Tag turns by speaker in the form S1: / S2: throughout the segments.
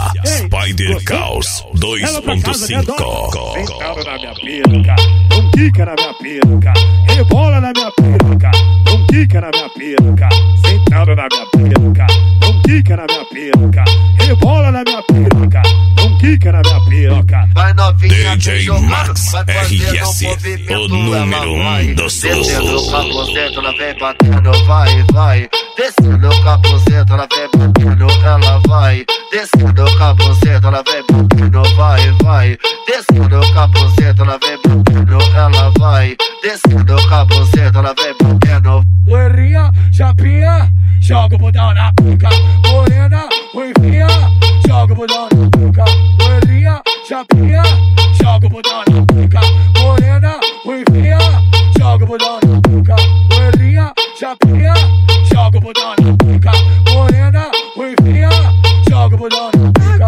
S1: Spider Caos 2.5.
S2: Sentado na minha piroca, não quica na minha piroca, rebola na minha piroca, não quica na minha piroca. Sentado na minha piroca, não quica na minha piroca, rebola na minha piroca, não quica na minha piroca.
S3: Vai novinha,
S1: DJ Max RS, o número 1 do sul.
S3: Descendo o capuzento, ela vem batendo, vai, vai. Descendo o capuzento, ela vem batendo, ela vai. Descendo o capuzento, ela vem batendo, vai, vai. Descendo o capuzento, ela vem batendo, ela vai. Descendo o capuzento, ela vem batendo.
S2: Loirinha, chapinha, joga o botão na pica. Morena, ruivinha, joga o botão na pica. Loirinha, chapinha, joga o botão na pica. Morena, ruivinha, joga o botão na pica. Loirinha, chapinha, joga o botão na pica. Morena, ruivinha, joga o botão na pica.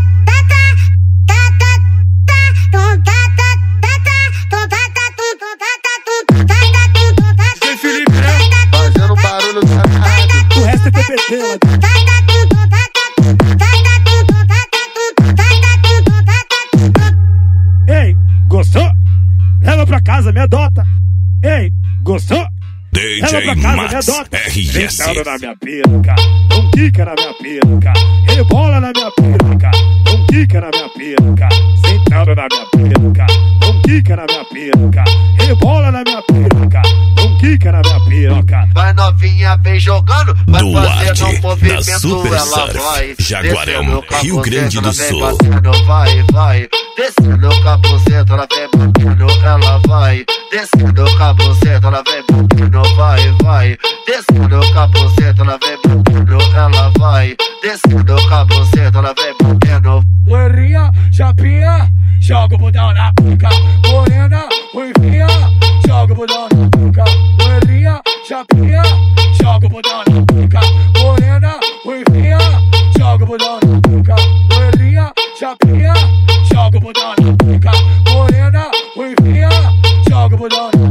S3: Fazendo barulho do caralho.
S2: O resto é TPT, Ei, gostou? Leva pra casa, me adota. Ei, gostou?
S1: DJ Max RS.
S2: Sentado na minha piroca, não quica na minha piroca, rebola na minha piroca, não quica na minha piroca. Sentado na minha piroca, não quica na minha piroca, rebola na minha piroca, não quica na minha piroca.
S3: Vai novinha, vem jogando, vai
S1: Duarte,
S3: fazendo um
S1: da
S3: movimento,
S1: Super
S3: ela
S1: Surf,
S3: vai.
S1: Jaguarão,
S3: Descendo o
S1: Rio Grande do
S3: capuzento,
S1: Sul.
S3: ela vem batendo, vai, vai. Descendo o capuzento, ela vem batendo, ela vai. Descendo o capuzento, ela vem batendo, vai, vai. Descendo o capuzento, ela vem batendo, ela vai. Descendo o capuzento, ela vem batendo.
S2: Loirinha, chapinha, joga o botão na pica. Morena, ruivinha, joga o botão na pica. Loirinha, chapinha, joga o botão na pica. Morena, ruivinha, joga o botão na pica. Loirinha, chapinha, joga o botão na pica. Morena, ruivinha, joga o botão na pica.